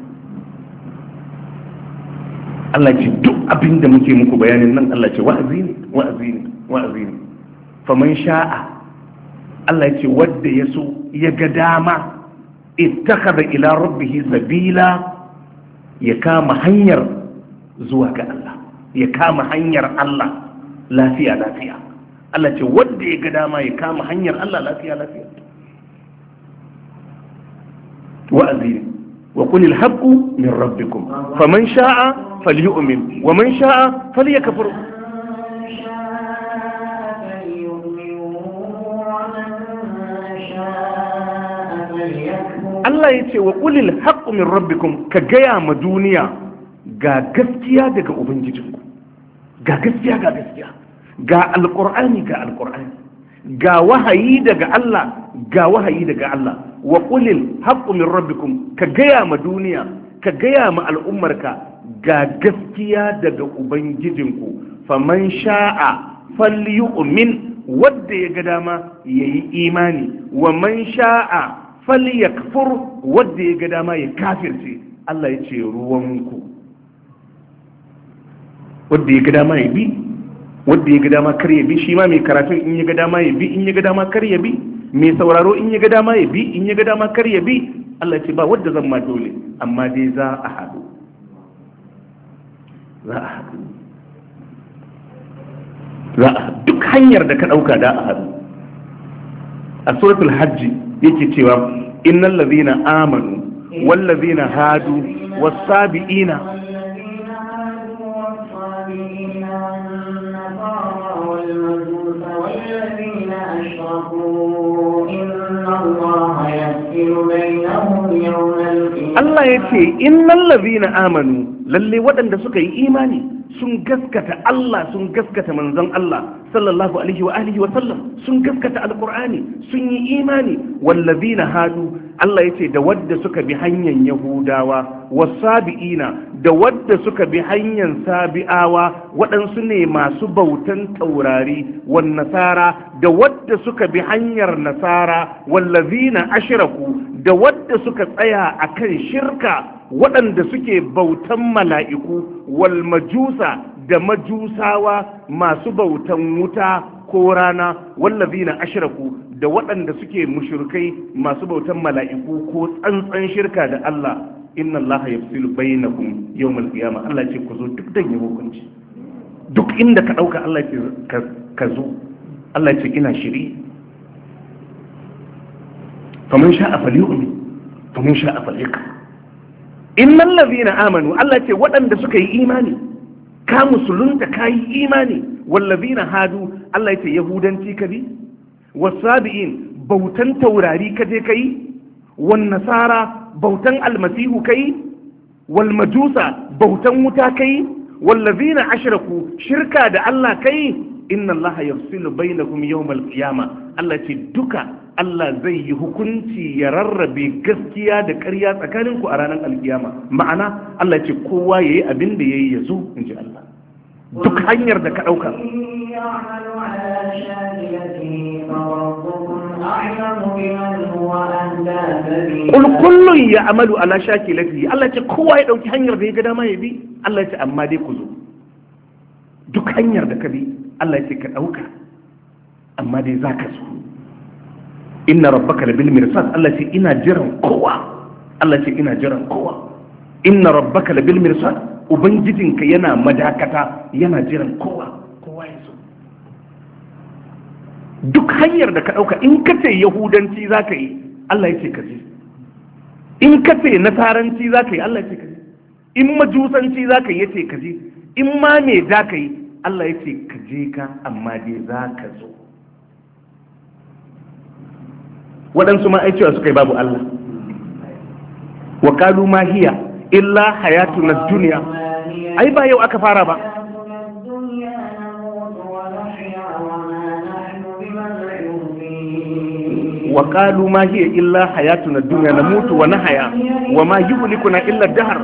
Allah ce duk abin da muke muku bayanin nan Allah ce wa'azi ne, wa'azi ne, wa'azi ne. Faman sha'a, Allah ce wanda ya so ya ga dama ittakhadha ila rabbih sabila, ya kama hanyar zuwa ga Allah, ya kama hanyar Allah lafiya lafiya. Allah ce wanda ya ga dama ya kama hanyar Allah lafiya lafiya. Wa'azi ne. Wa qulil haqqu min rabbikum faman sha'a falyu'min wa man sha'a falyakfur. Allah ya ce wa qulil haqqu min rabbikum, ka gaya ma duniya ga gaskiya daga ubangijinku, ga gaskiya ga gaskiya, ga alqur'ani ga alqur'ani, ga wahayi daga Allah ga wahayi daga Allah. Wa qulil haqqu min rabbikum, ka gaya ma duniya, ka gaya ma al'ummarka ga gaskiya daga ubangijinku. Faman sha'a falyu'min, wanda ya ga dama yayi imani, wa man sha'a falyakfur, wanda ya ga dama ya kafirce. Allah ya ce ruwanku, wanda ya ga dama ya bi, wanda ya ga dama kar ya bi. Shi ma mai karatun in ya ga dama ya bi, in ya ga dama kar ya bi. Mai sauraro in ya ga dama ya bi, in ya ga dama kar ya bi. Allah ce ba wadda zan ma dole, amma dai za a haɗu, za a haɗu, za a duk hanyar da ka ɗauka da a haɗu. A suratul hajji yake cewa innal ladhina amanu wal ladhina hadu was sabiina Allah ya ce innal ladhina amanu, lalle waɗanda suka yi imani sun gaskata Allah, sun gaskata manzon Allah sallallahu alaihi wa alihi wa sallam, sun gaskata alqur'ani, sun yi imani. Wallazina hadu, Allah ya ce da wadda suka bi hanyar Yahudawa, wasabi'ina da wadda suka bi hanyar Sabi'awa, waɗansu ne masu bautan taurari, wan nasara da wadda suka bi hanyar Nasara, wallazina ashraku da wadda suka tsaya akan shirka, waɗanda suke bautan mala'iku, wal majusa da majusawa masu bautan wuta ko rana, wallazina ashraku da waɗanda suke mushrikai masu bautan mala'iku ko tsantsan shirka da Allah. Inna Allah yafsilu bainakum yawmal qiyamah. Allah ce ku zo duk dan yi hukunci, duk inda ka ɗauka Allah ce ka zo. Allah ce ina shiri. faman sha'a falyu'min faman sha'a falyakfur. innal ladhina amanu, Allah ce waɗanda suka yi imani, ka musulunta ka yi imani. Wallazina hadu, Allah ya ce yahudanci ka bi, wasabi'in bautan taurari ka je ka yi, wan nasara bautan almasihu ka yi, wal majusa bautan wuta ka yi, wallazina ashraku shirka da Allah ka yi. Inna Allah yafsilu bainakum yawmal qiyamah. Allah ce duka Allah zai yi hukunci ya rarrabe gaskiya da ƙarya tsakaninku a ranar alkiyama. Ma'ana Allah ce kowa yayi abin da yayi ya zo, in ji Allah. Duk hanyar da ka ɗauka. Kul kullun ya amalu ala shakilatihi. Allah ce kowa ya ɗauki hanyar da ya ga dama ya bi. Allah ce amma dai ku zo. Duk hanyar da ka bi Allah ce ka ɗauka, amma dai za ka zo. Inna rabbaka labil mirsad. Allah ce ina jiran kowa. Allah ce ina jiran kowa. Inna rabbaka labil mirsad. Ubangijinka yana madakata, yana jiran kowa. Kowa ya zo. Duk hanyar da ka ɗauka, in ka ce yahudanci za ka yi, Allah ya ce ka je. In ka ce nasaranci za ka yi, Allah ya ce ka je. In majusanci za ka yi, ya ce ka je. In ma me za ka yi, Allah ya ce ka je ka, amma dai za ka zo. Waɗansu ma aicewa suka yi babu Allah. Wa kalu ma hiya illa hayatuna dunya. Ai ba yau aka fara ba. Wa kalu ma hiya illa hayatuna dunya namutu wa nahya wa ma yuhlikuna illa ad-dahr.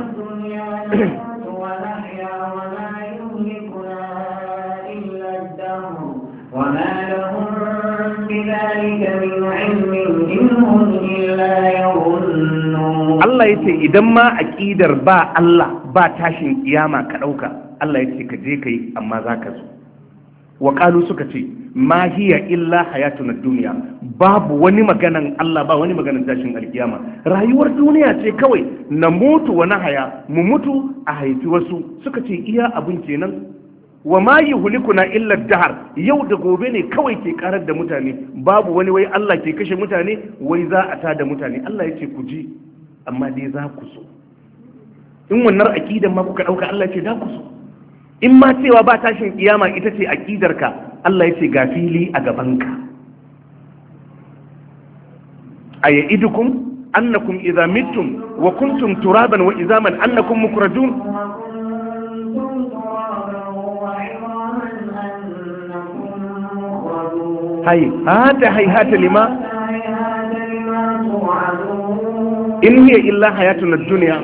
وما لهم بذلك من علم إنهم إلا يظنون. الله يتي إذا ما أكيدر با الله با تاشن قيامة كأوكا. الله يتي كجيكي أما ذاكزو. وقالوا سكتي ما هي إلا حياتنا الدنيا. باب وني مغانا الله با وني مغانا تاشن القيامة. رايور دنيا تي كوي نموت ونحيا مموت أهيتي وسو. سكتي إيا أبن كينا. wa ma yuhlikuna illa dahar. Yau da gobe ne kawai ke karar da mutane, babu wani wai Allah ke kashe mutane, wai za a tada mutane. Allah yake ku ji, amma dai za ku so. In wannan aqidan ma kuka dauka, Allah ce da ku so. In ma cewa ba tashin kiyama ita ce aqidarka, Allah yace ga fili a gabanka. Ayaidukum annakum idza mittum wa kuntum turaban wa izaman annakum mukrajun. هيهات لما إن هي إلا حياتنا الدنيا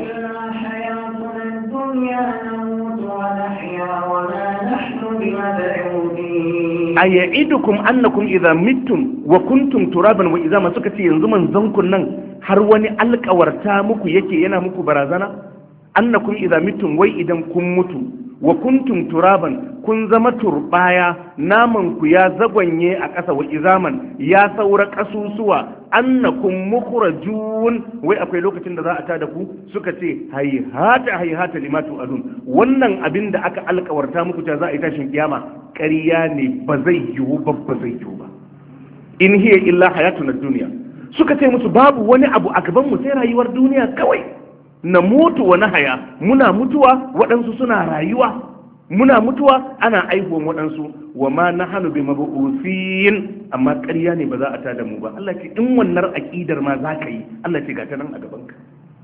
aya'idukum annakum idza mittum wa kuntum turaban wa idza ma suka ce yanzu manzon kun nan har wani alƙawarta muku yake yana muku barazana annakum idza mittum wai idan kun mutu wa kuntum turaban kun zama turbaya naman ku ya zagwanye a ƙasa wa izaman ya saura ƙasusuwa annakum mukhrajun wai akwai lokacin da za a tada ku suka ce hayhata limatu adun wannan abin da aka alƙawarta muku ta za a yi tashin kiyama ƙarya ne ba zai yiwu ba in hiya illa hayatuna dunya suka ce musu babu wani abu a gaban mu sai rayuwar duniya kawai na mutu wa na haya muna mutuwa waɗansu suna rayuwa muna mutuwa ana aihuwan waɗansu wa ma na hannu bi mabu'usin amma ƙarya ne ba za a tada mu ba Allah ce in wannan aƙidar ma za ka yi Allah ce ga ta nan a gabanka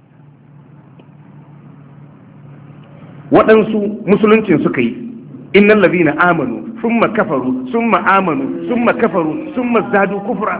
waɗansu musuluncin suka yi innal ladhina amanu thumma kafaru thumma amanu thumma kafaru thumma zadu kufra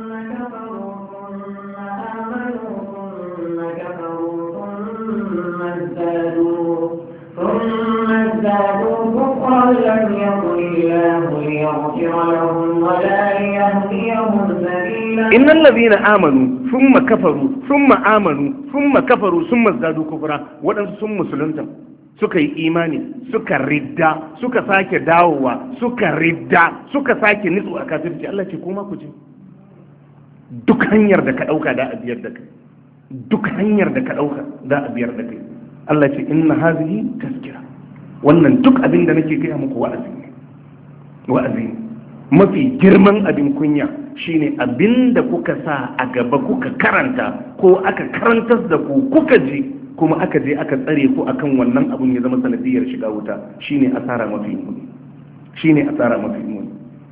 ازدادوا كفرا لم يكن الله ليغفر لهم ولا ليهديهم سبيلا إن الذين آمنوا ثم كفروا ثم آمنوا ثم كفروا ثم ازدادوا كفرا waɗansu sun musulunta suka yi imani suka ridda suka sake dawowa suka ridda suka sake nitsu a kafirci Allah ce kuma ku ce duk hanyar da ka ɗauka da a biyar da kai duk hanyar da ka ɗauka da a biyar da kai Allah ce inna hazihi tazkira wannan duk abin da nake gaya muku wa'azi ne mafi girman abin kunya shine abin da kuka sa a gaba kuka karanta ko aka karantar da ku kuka ji kuma aka je aka tsare ku akan wannan abun ya zama sanadiyar shiga wuta shine asara mafi muni shine asara mafi muni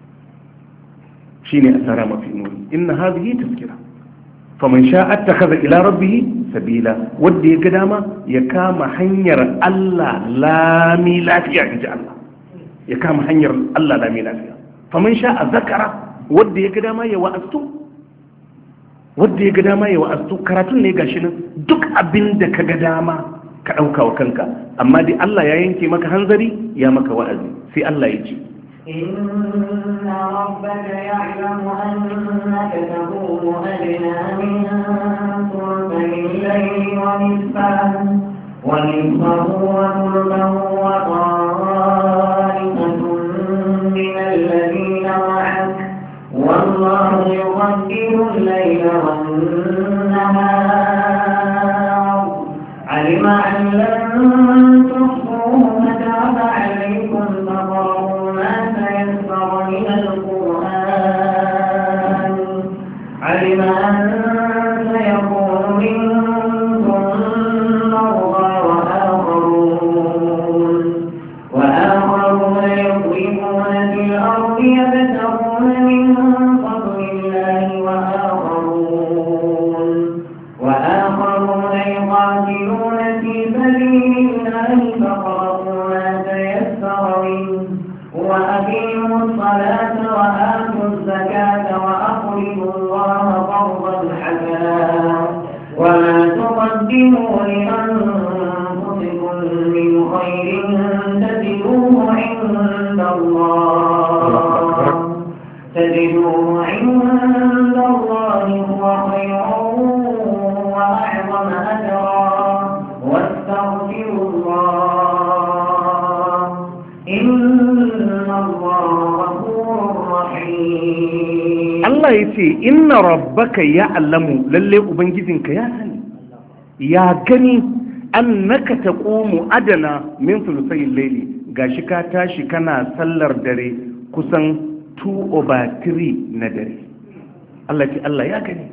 shine asara mafi muni inna hadhihi tazkira faman sha'a attakhadha ila rabbih sabila wanda ya ga dama ya kama hanyar Allah lami lafiya inji Allah ya kama hanyar Allah lami lafiya faman sha'a zakara wanda ya ga dama ya wa'astu wanda ya ga dama ya wa'astu karatun ne gashi nan duk abin da ka ga dama ka dauka wa kanka amma dai Allah ya yanke maka hanzari ya maka wa'azi sai Allah ya ce إن ربك يعلم أنك تقوم أدنى من ثلثي الليل ونصفه وثلثه وطائفة من الذين معك والله يقدر الليل والنهار علم أن لن تحصوه فتاب عليكم فقرأوا من القرآن علم أن سيكون منكم مرضى وآخرون يضربون في الأرض يبتغون من فضل الله وآخرون يقاتلون في سبيل الله فقرأوا ما تيسر منه وأقيموا الصلاة وآتوا الزكاة وأقرضوا الله قرضا حسنا وما تقدموا لأنفسكم من خير تجدوه عند الله هو خيرا وأعظم أجرا واستغفروا الله Allah ya ce inna rabbaka ya'lamu lalle ubangijinka ya sani ya gani annaka taqumu adana min thuluthayil layli gashi ka tashi kana sallar dare kusan 2/3 na dare Allah ce Allah ya gani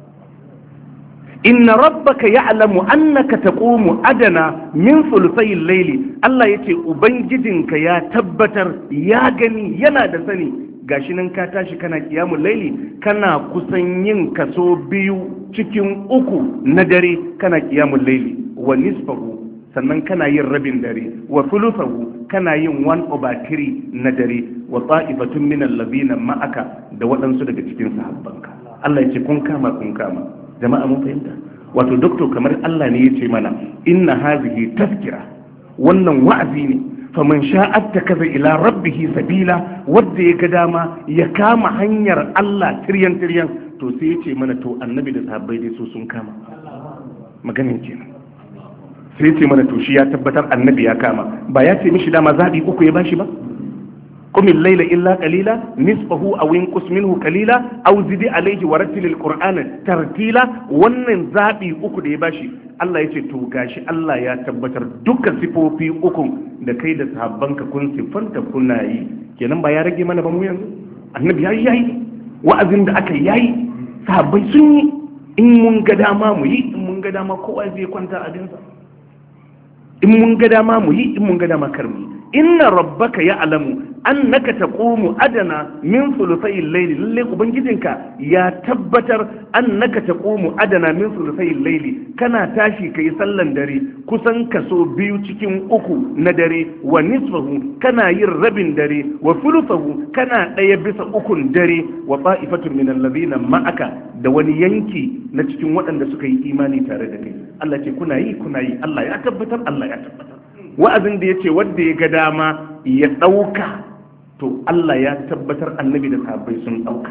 inna rabbaka ya'lamu annaka taqumu adana min thuluthayil layli Allah yace ubangijinka ya tabbatar ya gani yana da sani gashi nan ka tashi kana qiyamul layli kana kusan yin kaso 2 cikin 3 na dare kana qiyamul layli wa nisfahu sannan kana yin rabin dare wa thuluthahu kana yin 1/3 na dare wa ta'ifatun min allazina ma'aka da waɗansu daga cikin sahabbanka Allah yace kun kama jama'a mun fahimta wato doktor kamar Allah ne ya ce mana inna hazihi tazkira wannan wa'azi ne faman sha'at takaza ila rabbihi sabila, wanda ya ga dama ya kama hanyar Allah tiryan to sai ya ce mana to annabi da sahabbai dai su sun kama maganin kenan. sai ce mana to shi ya tabbatar annabi ya kama, ba ya ce mishi dama zabi uku ya bashi ba? qumil layla illa qalila nisfahu aw inqus minhu qalila aw zid alayhi wa rattilil qur'ana tartila. wannan zabi uku da ya bashi Allah ya ce to gashi Allah ya tabbatar dukkan sifofi uku da kai da sahabbanka kun sifanta kuna yi, kenan ba ya rage mana ba mu yanzu? annabi yayi wa'azin da aka yayi, sahabbai sun yi, in mun ga dama mu yi, in mun ga dama kowa zai kwanta abinsa, in mun ga dama mu yi, in mun ga dama kar mu yi. inna rabbaka ya'lamu annaka taqumu adana min thuluthay al-layli, lalle ubangijinka ya tabbatar annaka taqumu adana min thuluthay al-layli, kana tashi kai sallan dare kusan kaso 2 cikin 3 na dare, wa nisfahu kana yin rabin dare, wa thuluthahu kana 1 bisa 3 dare, wa ta'ifatun min alladhina ma'aka, da wani yanki na cikin waɗanda suka yi imani tare da kai. Allah ce kuna yi Allah ya tabbatar, Allah ya tabbatar. wa'azin da ya ce wadda ya ga dama ya ɗauka, to Allah ya tabbatar annabi da sahabbai sun ɗauka.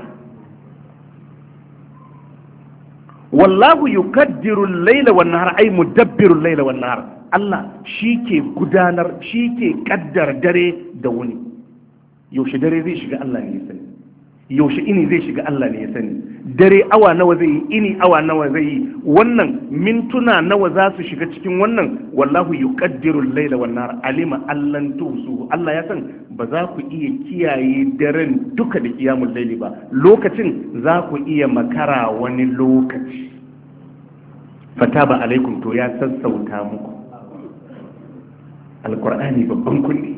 wallahu yukaddiru al-laila wan nahar, ay mudabbiru al-laila wan nahar. Allah shi ke gudanar, shi ke kaddar dare da wuni. yaushe dare zai shiga Allah ne ya sani, yaushe ini zai shiga Allah ne ya sani, dare awa nawa zai yi, ini awa nawa zai yi, wannan mintuna nawa za su shiga cikin wannan. wallahu yuqaddiru al-layla wan nahar alima allan tusu, Allah ya san ba za ku iya kiyaye daren duka da qiyamul layli ba, lokacin za ku iya makara wani lokaci. fataba alaikum, to ya sassauta muku. alqur'ani babban kulli.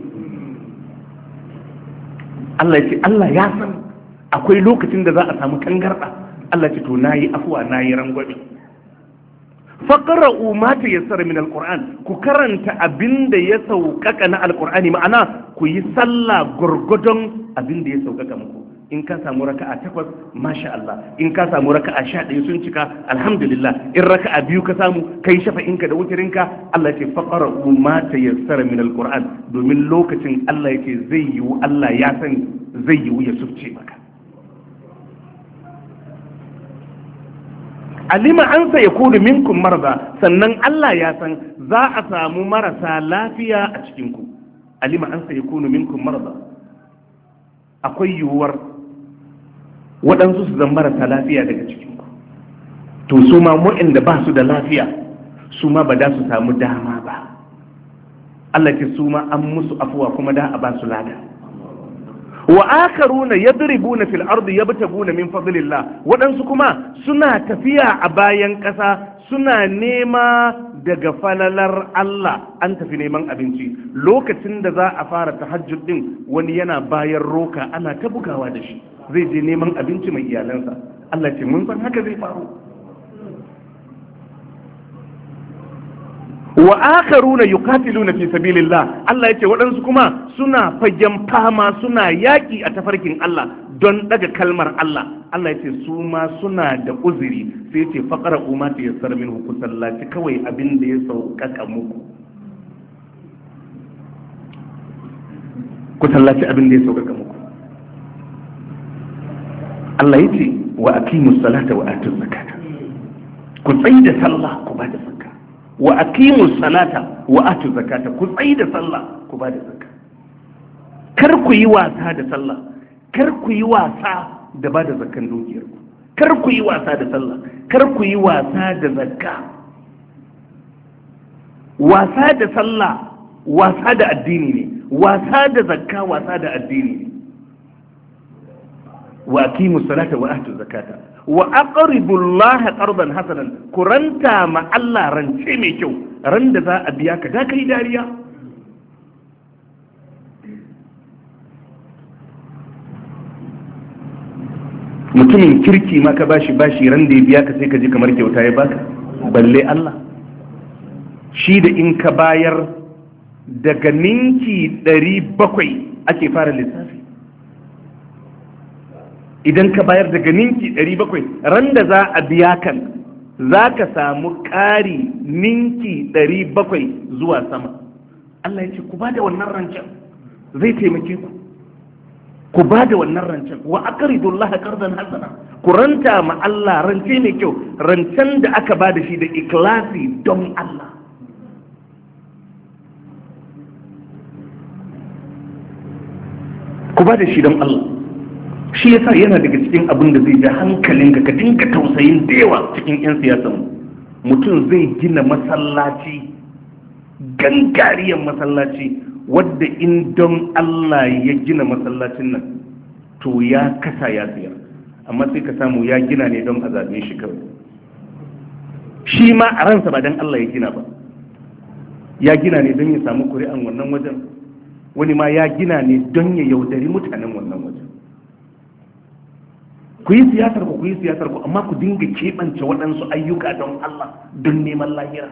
Allah ya ce Allah ya san akwai lokacin da za a samu tangarda. Allah ce to nayi afuwa, nayi rangwame. faqra'u ma tayassara min alquran, ku karanta abinda ya saukaka na alqur'ani, ma'ana ku yi sallah gurgudun abinda ya saukaka muku. in ka samu raka'a 8 masha Allah, in ka samu raka'a 11 sun cika alhamdulillah, in raka'a 2 ka samu kai shafa'inka da wutirinka. Allah ce faqra'u ma tayassara min alquran, domin lokacin Allah yake zai yiwu, Allah ya sani zai yiwu ya sufce maka. alima an sa ya kunu minkum marza, sannan Allah ya san za a samu marasa lafiya a cikinku. alima an sa ya kunu minkum marza, akwai yiwuwar waɗansu su zama marasa lafiya daga cikinku, to su ma mu'inda ba su da lafiya su ma ba da su samu dama ba. Allah ce su ma an musu afuwa kuma da a ba su lada. wa akaruna yadribuna fil ardi yabtaguna min fadlillah, waɗansu kuma suna tafiya a bayan ƙasa suna nema daga falalar Allah. an tafi neman abinci, lokacin da za a fara tahajjud din wani yana bayan roka ana ta bugawa da shi, zai je neman abinci mai iyalansa. Allah ce mun san haka zai faru. wa akharuna yuqatiluna fi sabilillah, Allah yace waɗansu kuma suna fagen fama, suna yaƙi a tafarkin Allah don daga kalmar Allah. Allah yace su ma suna da uzuri, sai yace faqra'u ma tayassara minhu, ku sallaci kawai abin da ya sauƙaƙa muku, ku sallaci abin da ya sauƙaƙa muku. Allah yace wa aqimus salata wa atuz zakata, ku tsaya da sallah ku ba da zakka. wa aqimus salata wa atu zakata, ku tsayi da sallah ku ba da zakka. kar ku yi wasa da sallah, kar ku yi wasa da ba da zakkan dukiyar ku, kar ku yi wasa da sallah, kar ku yi wasa da zakka. wasa da sallah wasa da addini ne, wasa da zakka wasa da addini ne. wa aqimus salata wa atu zakata wa aqridu Allah qardan hasanan, kuranta ma Allah rance mai kyau, ran da za a biya ka da kai dariya. mutumin kirki ma ka bashi ran da ya biya ka sai ka ji kamar kyauta ya baka, balle Allah. shi da in ka bayar daga ninki 700 ake fara lissafi. idan ka bayar daga ninki 700, ran da za a biya kan za ka samu ƙari ninki 700 zuwa sama. Allah ya ce ku ba da wannan rancen zai taimake ku ba da wannan rancen. Wa aqridullaha qardan hasana, ku ranta ma Allah rance mai kyau, rancen da aka ba da shi da ikhlasi don Allah. Ku ba da shi don Allah. Shi yasa yana daga cikin abin da zai ja hankalinka ka dinga tausayin da yawa cikin 'yan siyasan. Mutum zai gina masallaci, gangariyar masallaci, wadda in don Allah ya gina masallacin nan to ya kasa ya siyar, amma sai ka samu ya gina ne don a zaɓe shi kawai. Shi ma a ransa ba don Allah ya gina ba, ya gina ne don ya samu kuri'an wannan wajen. Wani ma ya gina ne don ya yaudari mutanen wannan wajen. Ku yi siyasar ku, amma ku dinga keɓance waɗansu ayyuka don Allah, don neman lahira.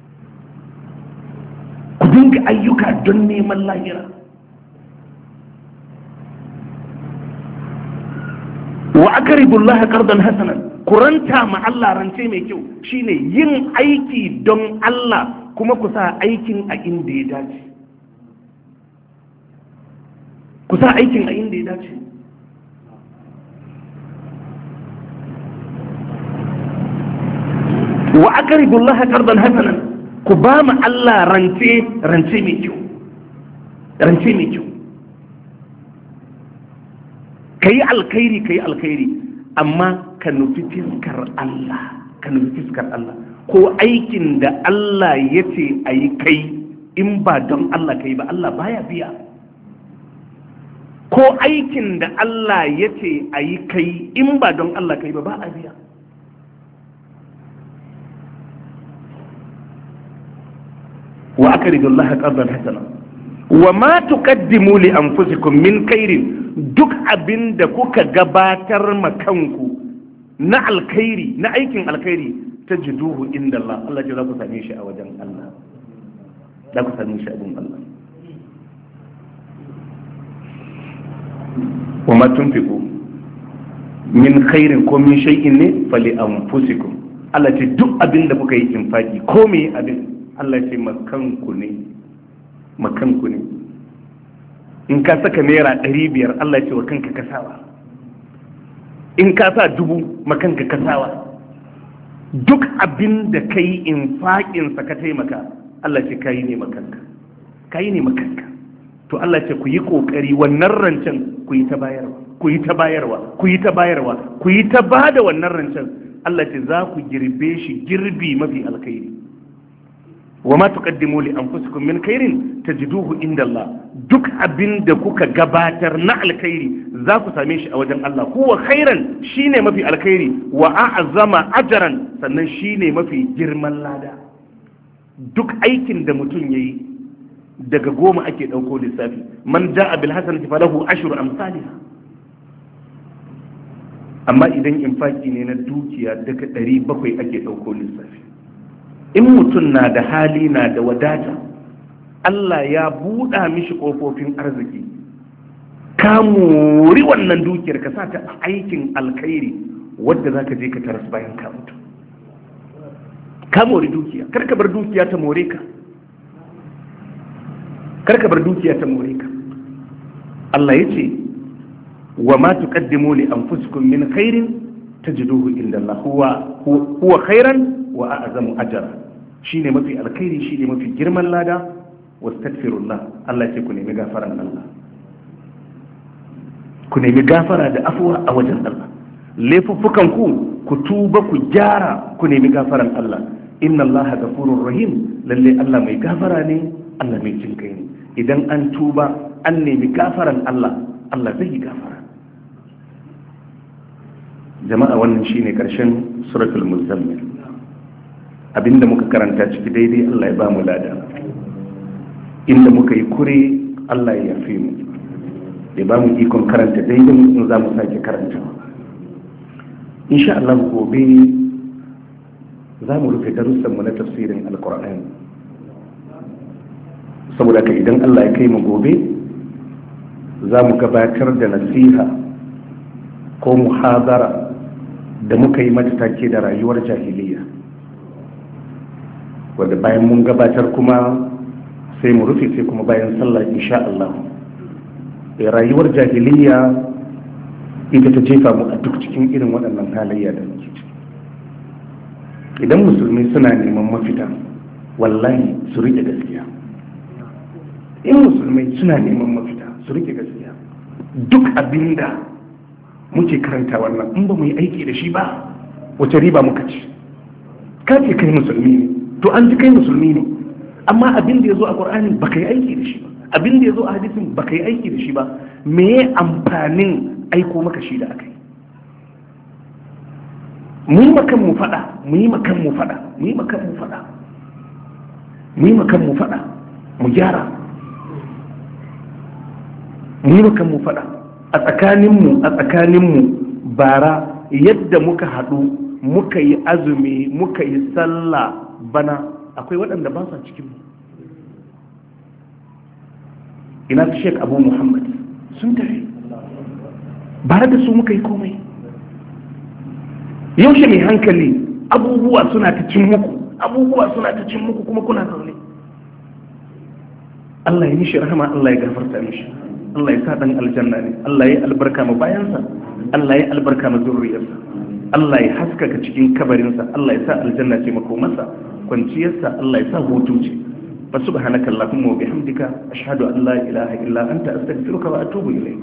Ku dinga ayyuka don neman lahira. Wa aqridullaha qardan hasanan, ku ranta ma Allah rance mai kyau, shine yin aiki don Allah kuma ku sa aikin a inda ya dace. Ku sa aikin a inda ya dace. Wa aqridullaha qardan hasanan, ku ba mu Allah rance mai kyau, rance mai kyau. Kayi alkhairi, amma ka nufi fiskar Allah, ko aikin da Allah ya ce a yi kai, in ba don Allah kai ba Allah baya biya. Ko aikin da Allah ya ce a yi kai, in ba don Allah kai ba a biya. Wa aqridullaha qardan hasana wa ma tuqaddimu li anfusikum min khairin, duk abinda kuka gabatar ma kanku na alkhairi, na aikin alkhairi, tajiduhu inda Allah, Allah ya za ku same shi a wajen Allah, za ku same shi a wajen Allah. Wa ma tunfiqu min khairin ko min shay'in ne fali anfusikum, Allah ce duk abinda kuka yi infaki ko me abin, Allah ce makanku ne. In ka saka naira 500, Allah ce wa kanka kasawa. In ka sa 1000, makanka kasawa. Duk abin da ka yi infaƙinsa ka taimaka, Allah ce ka yi ne makanka. To Allah ce ku yi ƙoƙari wannan rancen ku yi ta bayarwa, ku yi ta ba da wannan rancen. Allah ce za ku girbe shi girbi mafi alkhairi. wa ma tuqaddimu li anfusikum min khairin tajiduhu inda Allah, duk abin da kuka gabatar na alkhairi za ku same shi a wajen Allah. Huwa khairan, shine mafi alkhairi, wa a'zama ajran, sannan shine mafi girman lada. Duk aikin da mutum yayi daga 10 ake dauko lissafi. Man ja'a bil hasanati falahu ashru amsalha. Amma idan infaki ne na dukiya daga 700 ake dauko lissafi. In mutum na da hali, na da wadata, Allah ya buɗa mishi ƙofofin arziki, ka mori wannan dukiyar ka sa ta aikin alkhairi wadda za ka je ka taras bayan ka mutu. Ka mori dukiya, kar ka bar dukiya ta more ka, Allah ya ce wa ma tuqaddimu li anfusikum min khairin tajiduhu inda Allah, huwa khairan wa a'zamu ajra, shine mafi alkhairi, shine mafi girman lada. Wastaghfirullah, Allah ce ku nemi gafaran Allah, ku nemi gafara da afuwa a wajen Allah. Laifuffukan ku tuba, ku gyara, ku nemi gafaran Allah. Inna Allah ghafurur rahim, lalle Allah mai gafara ne, Allah mai jin kai ne. Idan an tuba an nemi gafaran Allah, Allah zai yi gafara. Jama'a, wannan shine karshen suratul muzammil. Abinda muka karanta ciki daidai Allah ya ba mu lada, inda muka yi kure Allah ya yafe mu, ya ba mu ikon karanta daidai in za mu sake karanta. Insha Allah gobe za mu rufe darussanmu na tafsirin alkur'ani, saboda ka idan Allah ya kai mu gobe za mu gabatar da nasiha ko muhazara da muka yi mata take da rayuwar jahiliya, wadda bayan mun gabatar kuma sai mu rufe sai kuma bayan sallah insha Allah. Rayuwar jahiliya ita ta jefa mu a duk cikin irin waɗannan halayya da muke ciki. Idan musulmi suna neman mafita wallahi su rike gaskiya. In musulmai suna neman mafita su rike gaskiya. Duk abinda muke karanta wannan in ba mu yi aiki da shi ba wace riba muka ci? Ka ce kai musulmi ne, to an ji kai musulmi ne, amma abin da ya zo a ƙur'ani ba ka yi aiki da shi ba, abin da ya zo a hadisin ba ka yi aiki da shi ba, me ya amfanin aiko maka shi da aka yi? Mu yi makan mu faɗa, mu yi makan mu faɗa, mu yi makan mu faɗa, mu yi makan mu faɗa, mu gyara, mu yi makan mu faɗa. A tsakaninmu bara yadda muka haɗu muka yi azumi muka yi sallah bana akwai waɗanda ba sa cikinmu. Ina su Sheikh Abu Muhammad sun tafi bare da su muka yi komai. Yaushe mai hankali abubuwa suna ta cin muku kuma kuna zaune. Allah ya mishi rahama, Allah ya gafarta mishi, Allah ya sa dan aljanna ne, Allah ya albarka ma bayansa, Allah ya albarka ma zurriyarsa, Allah ya haskaka cikin kabarinsa, Allah ya sa aljanna ce makomarsa, kwanciyarsa Allah ya sa hutu ce. Fa subhanaka allahumma wa bihamdika ashhadu an la ilaha illa anta astaghfiruka wa atubu ilayk.